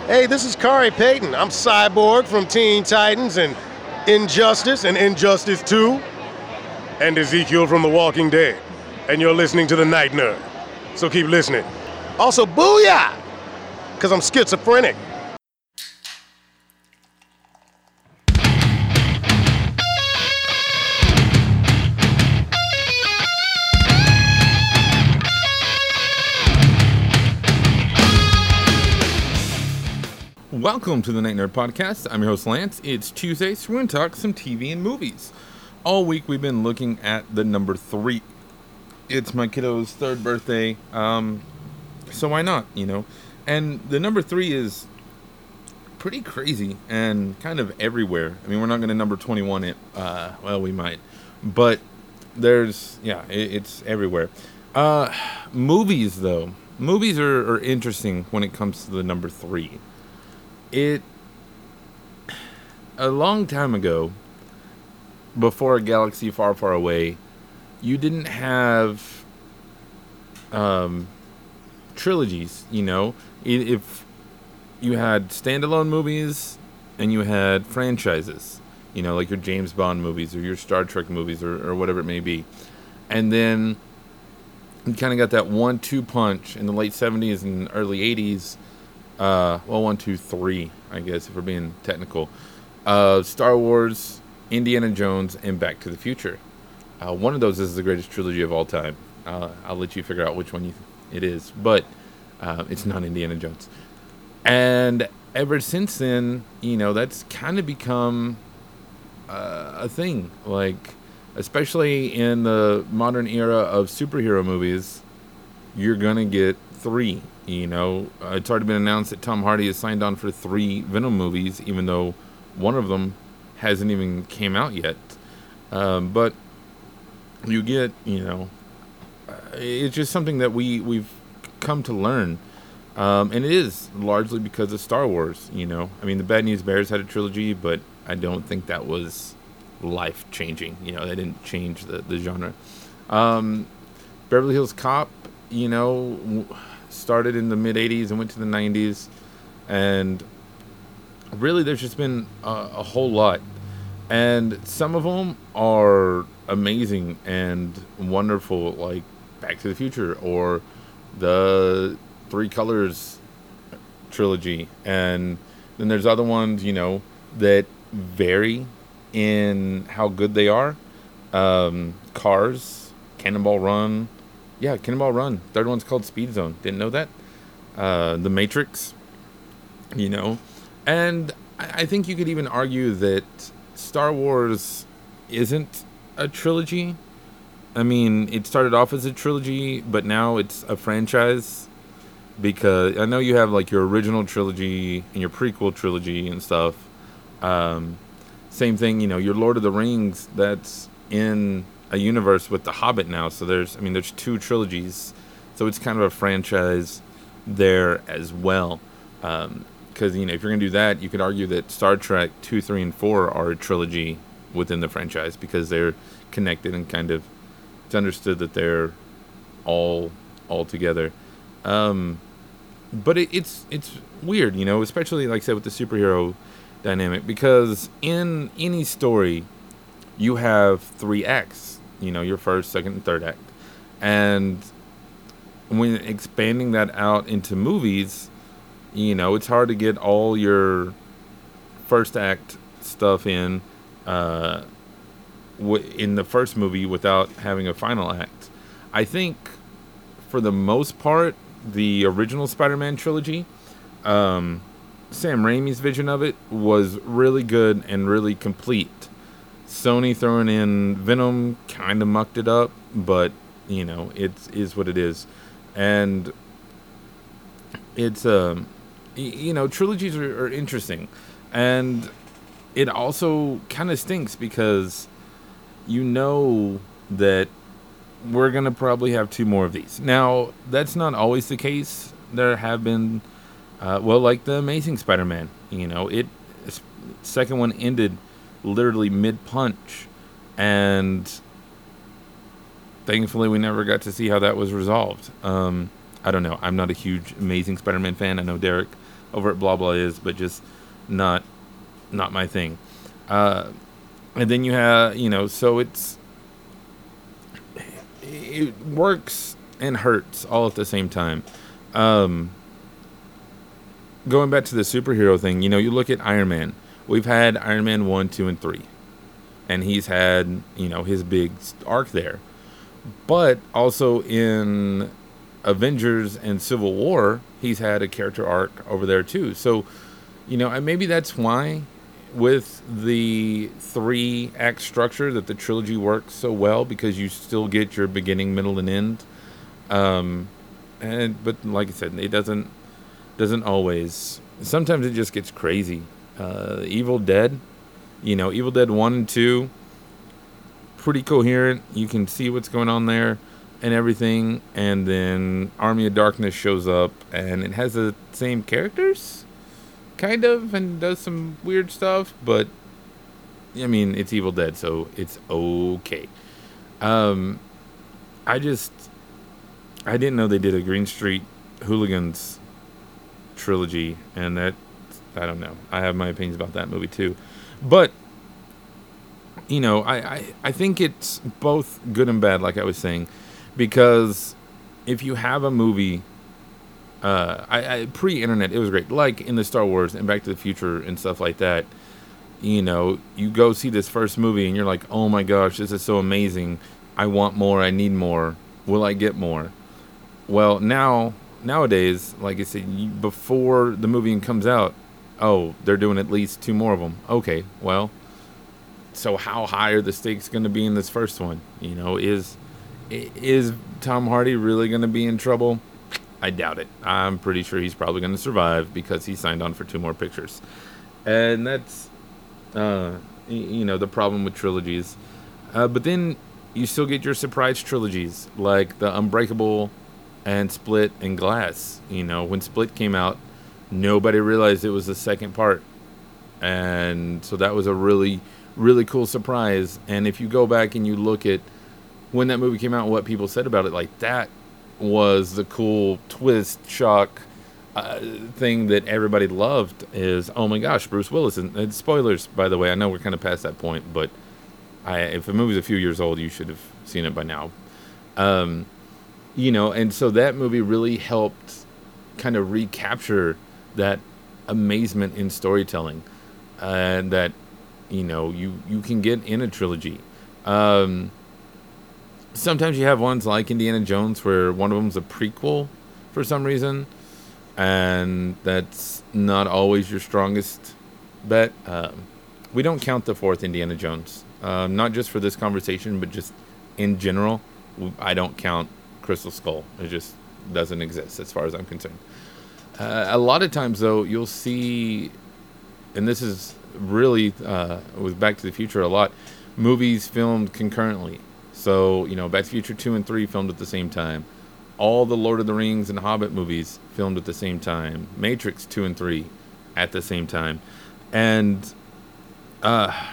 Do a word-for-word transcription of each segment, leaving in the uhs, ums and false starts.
Hey, this is Kari Payton. I'm Cyborg from Teen Titans and Injustice and Injustice two, and Ezekiel from The Walking Dead. And you're listening to The Night Nerd. So keep listening. Also, booyah! Because I'm schizophrenic. Welcome to the Night Nerd Podcast. I'm your host, Lance. It's Tuesday, so we're going to talk some T V and movies. All week, we've been looking at the number three. It's my kiddo's third birthday, um, so why not, you know? And the number three is pretty crazy and kind of everywhere. I mean, we're not going to number twenty-one it. Uh, well, we might. But there's, yeah, it, it's everywhere. Uh, movies, though. Movies are, are interesting when it comes to the number three. It, a long time ago, before a galaxy far, far away, you didn't have um, trilogies, you know? If you had standalone movies and you had franchises, you know, like your James Bond movies or your Star Trek movies or, or whatever it may be. And then you kind of got that one two punch in the late seventies and early eighties. Uh, well, one, two, three, I guess, if we're being technical. Uh, Star Wars, Indiana Jones, and Back to the Future. Uh, one of those is the greatest trilogy of all time. Uh, I'll let you figure out which one you th- it is, but uh, it's not Indiana Jones. And ever since then, you know, that's kind of become uh, a thing. Like, especially in the modern era of superhero movies, you're going to get three. You know, uh, it's already been announced that Tom Hardy has signed on for three Venom movies, even though one of them hasn't even came out yet. Um, but you get, you know, uh, it's just something that we, we've come to learn. Um, and it is largely because of Star Wars, you know. I mean, the Bad News Bears had a trilogy, but I don't think that was life-changing. You know, they didn't change the, the genre. Um, Beverly Hills Cop, you know... W- started in the mid-eighties and went to the nineties, and really there's just been a, a whole lot, and some of them are amazing and wonderful, like Back to the Future or the Three Colors trilogy. And then there's other ones, you know, that vary in how good they are. um, Cars, Cannonball Run. Yeah, Cannonball Run. Third one's called Speed Zone. Didn't know that. Uh, The Matrix, you know. And I, I think you could even argue that Star Wars isn't a trilogy. I mean, it started off as a trilogy, but now it's a franchise. Because I know you have, like, your original trilogy and your prequel trilogy and stuff. Um, same thing, you know, your Lord of the Rings, that's in a universe with The Hobbit now, so there's, I mean, there's two trilogies, so it's kind of a franchise there as well. Um, because, you know, if you're gonna do that, you could argue that Star Trek two, three, and four are a trilogy within the franchise because they're connected and kind of, it's understood that they're all all together. Um, but it, it's it's weird, you know, especially like I said with the superhero dynamic, because in any story, you have three acts. You know, your first, second, and third act. And when expanding that out into movies, you know, it's hard to get all your first act stuff in uh, w- in the first movie without having a final act. I think, for the most part, the original Spider-Man trilogy, um, Sam Raimi's vision of it was really good and really complete. Sony throwing in Venom kind of mucked it up, but, you know, it is what it is. And it's, um, you know, trilogies are, are interesting. And it also kind of stinks because you know that we're going to probably have two more of these. Now, that's not always the case. There have been, uh, well, like the Amazing Spider-Man, you know, it, second one ended literally mid-punch, and thankfully we never got to see how that was resolved. Um, I don't know. I'm not a huge Amazing Spider-Man fan. I know Derek over at Blah Blah is, but just not not my thing. Uh, and then you have, you know, so it's it works and hurts all at the same time. Um, going back to the superhero thing, you know, you look at Iron Man. We've had Iron Man one, two, and three. And he's had, you know, his big arc there. But also in Avengers and Civil War, he's had a character arc over there too. So, you know, and maybe that's why with the three act structure that the trilogy works so well, because you still get your beginning, middle, and end. Um, and but like I said, it doesn't doesn't always. Sometimes it just gets crazy. Uh, Evil Dead, you know, Evil Dead one and two, pretty coherent. You can see what's going on there and everything. And then Army of Darkness shows up, and it has the same characters, kind of, and does some weird stuff. But I mean, it's Evil Dead, so it's okay. Um, I just, I didn't know they did a Green Street Hooligans trilogy, and that, I don't know. I have my opinions about that movie too. But, you know, I, I, I think it's both good and bad, like I was saying, because if you have a movie, uh, I, I pre-internet, it was great. Like in the Star Wars and Back to the Future and stuff like that, you know, you go see this first movie and you're like, oh my gosh, this is so amazing. I want more. I need more. Will I get more? Well, now, nowadays, like I said, you, before the movie comes out, oh, they're doing at least two more of them. Okay, well, so how high are the stakes going to be in this first one? You know, is is Tom Hardy really going to be in trouble? I doubt it. I'm pretty sure he's probably going to survive because he signed on for two more pictures. And that's, uh, you know, the problem with trilogies. Uh, but then you still get your surprise trilogies, like the Unbreakable and Split and Glass. You know, when Split came out, nobody realized it was the second part. And so that was a really, really cool surprise. And if you go back and you look at when that movie came out, what people said about it, like, that was the cool twist, shock uh, thing that everybody loved is, oh my gosh, Bruce Willis. And, and spoilers, by the way, I know we're kind of past that point, but I, if a movie's a few years old, you should have seen it by now. Um, you know, and so that movie really helped kind of recapture that amazement in storytelling, and uh, that, you know, you, you can get in a trilogy. Um, sometimes you have ones like Indiana Jones where one of them's a prequel for some reason, and that's not always your strongest bet. Um, we don't count the fourth Indiana Jones, uh, not just for this conversation, but just in general. I don't count Crystal Skull. It just doesn't exist as far as I'm concerned. Uh, a lot of times, though, you'll see, and this is really uh, with Back to the Future a lot, movies filmed concurrently. So, you know, Back to the Future two and three filmed at the same time. All the Lord of the Rings and Hobbit movies filmed at the same time. Matrix two and three at the same time. And uh,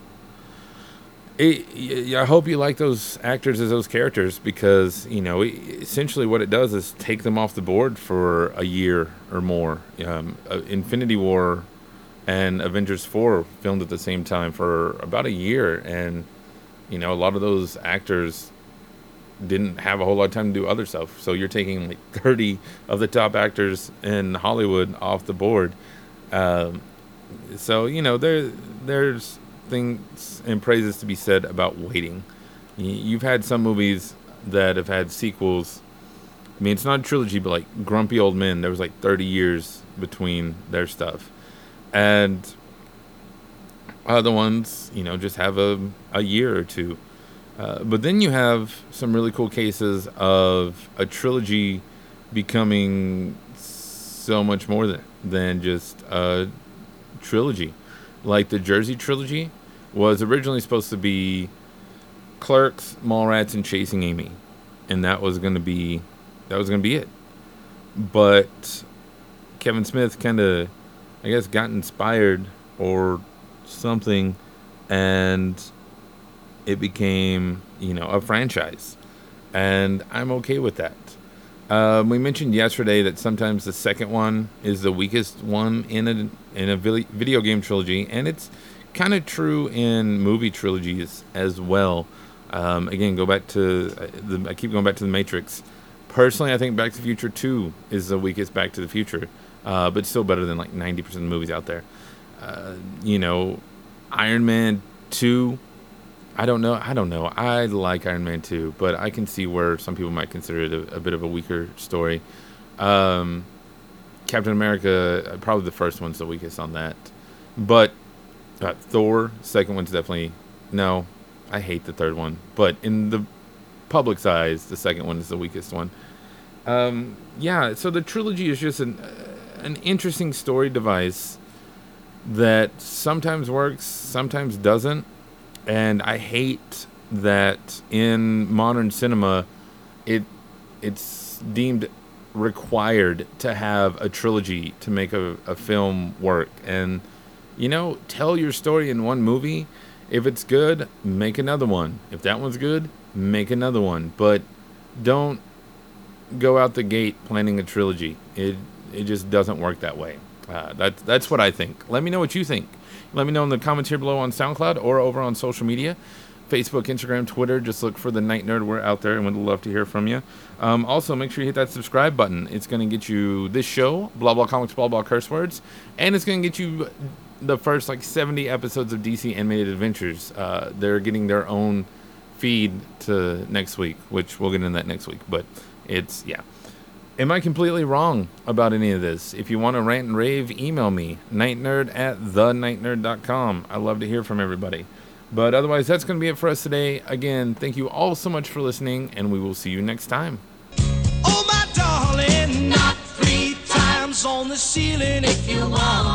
it, I hope you like those actors as those characters, because, you know, essentially what it does is take them off the board for a year or more. Um, uh, Infinity War and Avengers four filmed at the same time for about a year, and, you know, a lot of those actors didn't have a whole lot of time to do other stuff. So you're taking like thirty of the top actors in Hollywood off the board. Um, so, you know, there there's things and praises to be said about waiting. You've had some movies that have had sequels. I mean, it's not a trilogy, but like Grumpy Old Men, there was like thirty years between their stuff. And other ones, you know, just have a, a year or two. Uh, but then you have some really cool cases of a trilogy becoming so much more than, than just a trilogy. Like the Jersey trilogy was originally supposed to be Clerks, Mallrats, and Chasing Amy, and that was going to be that was going to be it. But Kevin Smith kind of, I guess, got inspired or something, and it became, you know, a franchise, and I'm okay with that. Um, we mentioned yesterday that sometimes the second one is the weakest one in a in a vi- video game trilogy, and it's kind of true in movie trilogies as well. Um, again, go back to uh, the, I keep going back to the Matrix. Personally, I think Back to the Future two is the weakest Back to the Future, uh, but still better than like ninety percent of the movies out there. Uh, you know, Iron Man two. I don't know. I don't know. I like Iron Man two, but I can see where some people might consider it a, a bit of a weaker story. Um, Captain America, probably the first one's the weakest on that. But uh, Thor, second one's definitely, no, I hate the third one. But in the public's eyes, the second one is the weakest one. Um, yeah, so the trilogy is just an, uh, an interesting story device that sometimes works, sometimes doesn't. And I hate that in modern cinema, it it's deemed required to have a trilogy to make a, a film work. And, you know, tell your story in one movie. If it's good, make another one. If that one's good, make another one. But don't go out the gate planning a trilogy. It it just doesn't work that way. Uh, that's that's what I think. Let me know what you think. Let me know in the comments here below on SoundCloud or over on social media. Facebook, Instagram, Twitter. Just look for The Night Nerd. We're out there and we'd love to hear from you. Um, also, make sure you hit that subscribe button. It's going to get you this show, Blah Blah Comics, Blah Blah Curse Words. And it's going to get you the first like seventy episodes of D C Animated Adventures. Uh, they're getting their own feed to next week, which we'll get into that next week. But it's, yeah. Am I completely wrong about any of this? If you want to rant and rave, email me, nightnerd at the night nerd dot com. I love to hear from everybody. But otherwise, that's going to be it for us today. Again, thank you all so much for listening, and we will see you next time. Oh, my darling, not three times on the ceiling if you want.